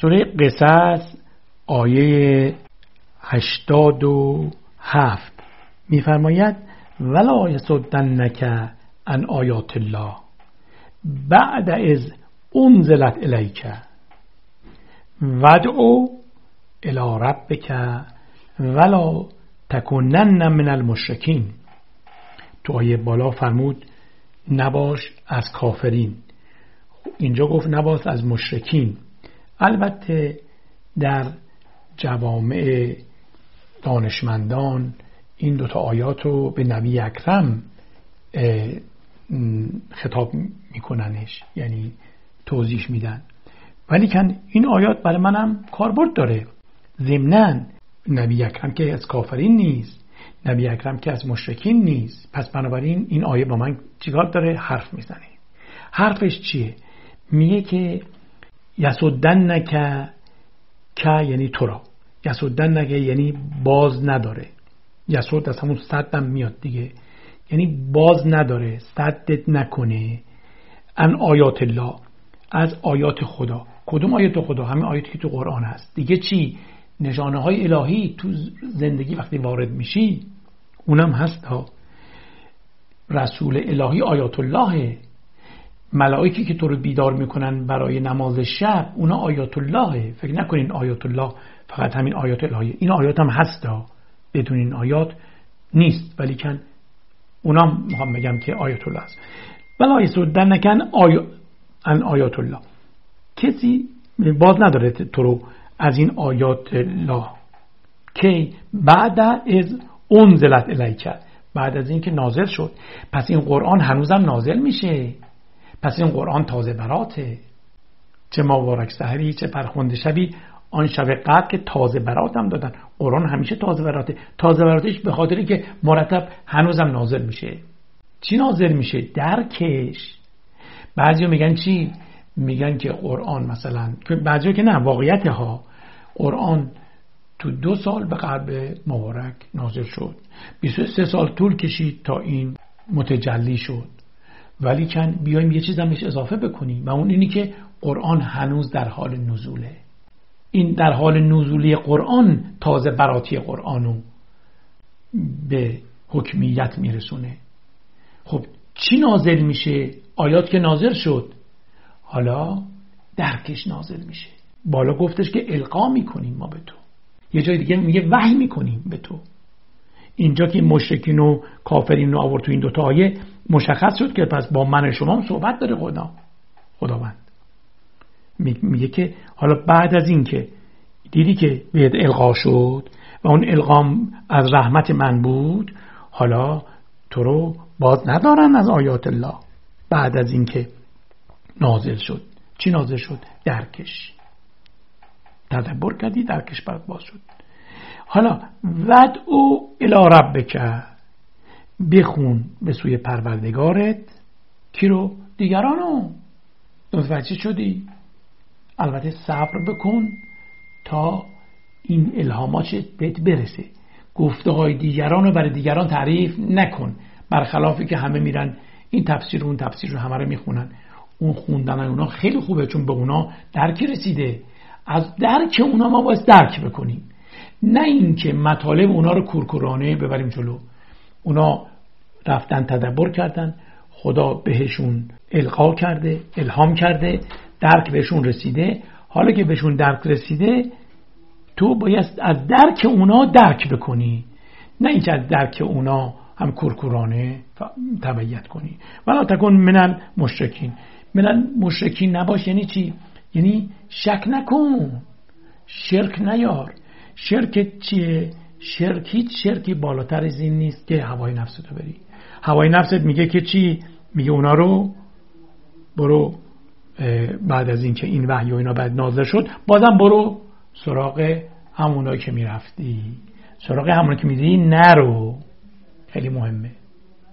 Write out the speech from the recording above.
سوره قصص آیه 87 می‌فرماید ولا یصدنک عن آیات الله بعد از انزلت الیک وادع الی ربک ولا تکونن من المشرکین. تو آیه بالا فرمود نباش از کافرین، اینجا گفت نباش از مشرکین. البته در جوامع دانشمندان این دوتا آیات رو به نبی اکرم خطاب میکننش، یعنی توضیح میدن، ولی کن این آیات برای منم کاربرد داره. ضمناً نبی اکرم که از کافرین نیست، نبی اکرم که از مشرکین نیست، پس بنابراین این آیه با من چیکار داره؟ حرف میزنه. حرفش چیه؟ میگه که یصدنک که یعنی تو را، یصدنک یعنی باز نداره، یصد از همون صدم میاد دیگه، یعنی باز نداره، صدت نکنه ان آیات الله، از آیات خدا. کدوم آیات خدا؟ همین آیاتی که تو قرآن هست دیگه. چی؟ نشانه های الهی تو زندگی وقتی وارد میشی اونم هست ها. رسول الهی آیات الله، ملائکی که تو رو بیدار میکنن برای نماز شب اونا آیات الله. فکر نکنین آیات الله فقط همین آیات الهی، این آیات هم هست ها، بدون این آیات نیست، ولی کن اونام میخوام بگم که آیات الله هست. ولا یصدنک عن آیات الله، کسی باز نداره تو رو از این آیات الله که بعد از انزلت الیک، بعد از این که نازل شد. پس این قرآن هنوزم نازل میشه، پس این قرآن تازه براته. چه مبارک سحری چه فرخنده شبی آن شب قدر که تازه برات هم دادن. قرآن همیشه تازه براته. تازه براتش به خاطری که مرتب هنوزم نازل میشه. چی نازل میشه؟ درکش. بعضیا میگن چی؟ میگن که قرآن مثلا، بعضیا که نه، واقعیت ها، قرآن تو 2 سال به قلب مبارک نازل شد، 23 سال طول کشید تا این متجلی شد، ولی کن بیایم یه چیز هم بهش اضافه بکنیم و اون اینی که قرآن هنوز در حال نزوله. این در حال نزولی قرآن تازه براتی قرآنو به حکمیت میرسونه. خب چی نازل میشه؟ آیات که نازل شد، حالا درکش نازل میشه. بالا گفتش که القا میکنیم ما به تو، یه جای دیگه میگه وحی میکنیم به تو. اینجا که مشرکین و کافرین رو آورد تو این دوتا آیه، مشخص شد که پس با من شما هم صحبت داره خداوند. میگه که حالا بعد از این که دیدی که بهت القا شد و اون القام از رحمت من بود، حالا تو رو باز ندارن از آیات الله. بعد از این که نازل شد، چی نازل شد؟ درکش. تدبر کردی، درکش برات باز شد. حالا ودعو الی ربک، بخون به سوی پروردگارت. کی رو؟ دیگرانو. متوجه شدی؟ البته صبر بکن تا این الهامات بهت برسه. گفته های دیگران رو برای دیگران تعریف نکن، برخلافی که همه میرن این تفسیر و اون تفسیر رو همه رو میخونن. اون خوندن اونا خیلی خوبه، چون به اونا درک رسیده. از درک اونا ما باید درک بکنیم، نه اینکه مطالب اونا رو کورکورانه ببریم جلو. اونا رفتن تدبر کردن، خدا بهشون القا کرده، الهام کرده، درک بهشون رسیده. حالا که بهشون درک رسیده، تو باید از درک اونا درک بکنی، نه اینکه از درک اونا هم کورکورانه تبعیت کنی. ولا تکن من المشرکین. من المشرکین نباش یعنی چی؟ یعنی شک نکن، شرک نیار. شرک چیه؟ هیچ شرکی بالاتر از این نیست که هوای نفستو بری. هوای نفست میگه که چی؟ میگه اونا رو برو بعد از این که این وحی و اینا بعد نازل شد، بازم برو سراغ همونایی که میرفتی، سراغ همونایی که میدی نرو. خیلی مهمه.